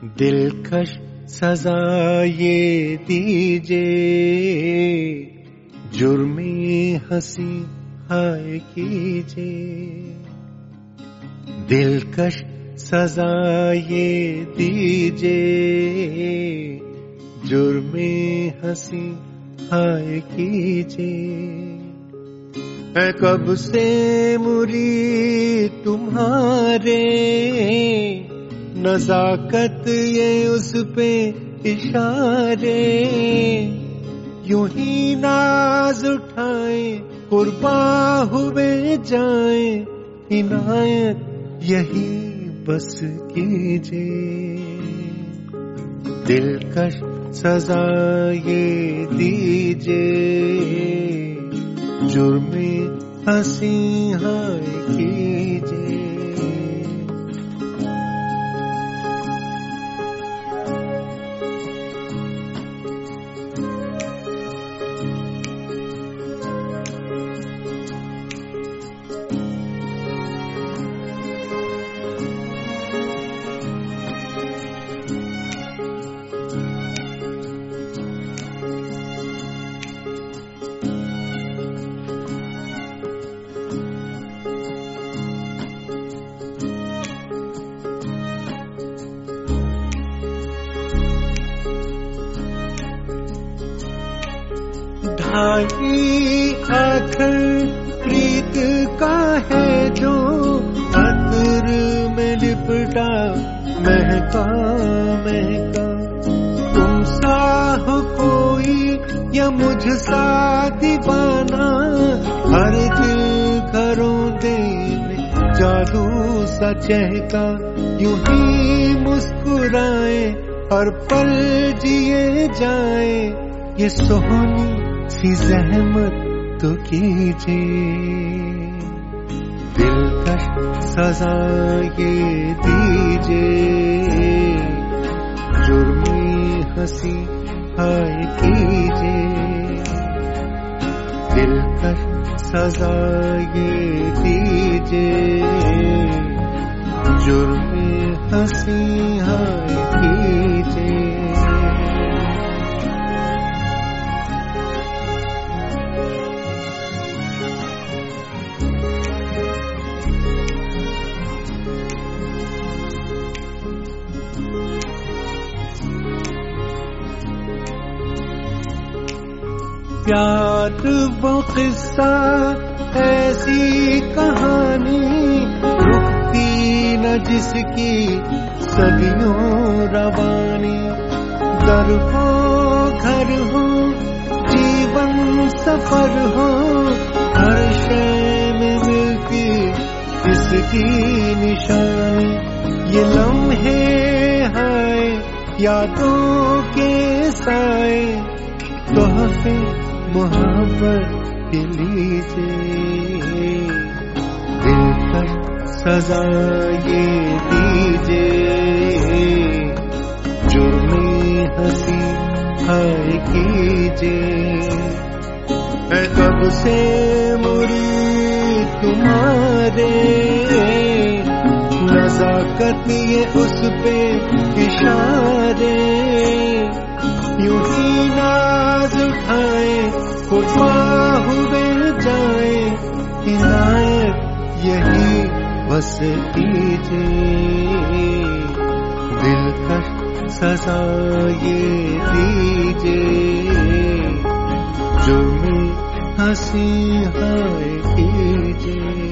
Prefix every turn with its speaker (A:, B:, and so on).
A: दिलकश सजा ये दीजिए, जुर्मे हंसी हाय कीजिए। दिलकश सजा ये दीजिए, जुर्मे हंसी हाय कीजिए। है कब से मुरीद तुम्हारे, नज़ाकत ये उस पे इशारे। यूं ही नाज उठाए कुर्बा हुए जाए, इनायत यही बस कीजिए। दिलकश सजा ये दीजिए, जुर्मे हंसी हाय कीजिए। ढाई आखिर प्रीत का है जो, अतर में लिपटा महका महका। तुम सा हो कोई या मुझ सा दीवाना, हर दिल घरों देने जादू सा चहका। यूं ही मुस्कुराए और पल जिए जाए, ये सोहनी सी जहमत तो कीजिए। दिलकश सजा ये दीजिए, जुर्मी हंसी हाय कीजिए। दिलकश सजा ये दीजिए, जुर्मी हंसी हाय कीजिए। प्यार वो किस्सा ऐसी कहानी, रुकती न जिसकी सदियों रवानी। दर हो घर हो जीवन सफर हो, हर शय में मिलती इसकी निशानी। ये लम्हे हाय यादों के साए, तोहफे मोहब्बत के लीजिए। दिलकश सजा ये दीजिए, जुर्मी हंसी हाय कीजिए। है कब से मुरीद तुम्हारे, नज़ाकत ये उस पे इशारे। यूं ही नाज उठाए कुर्बा हुए जाए, इनायत यही बस कीजिए। दिलकश सजा ये दीजिए, जुर्मी हंसी हाय कीजिए।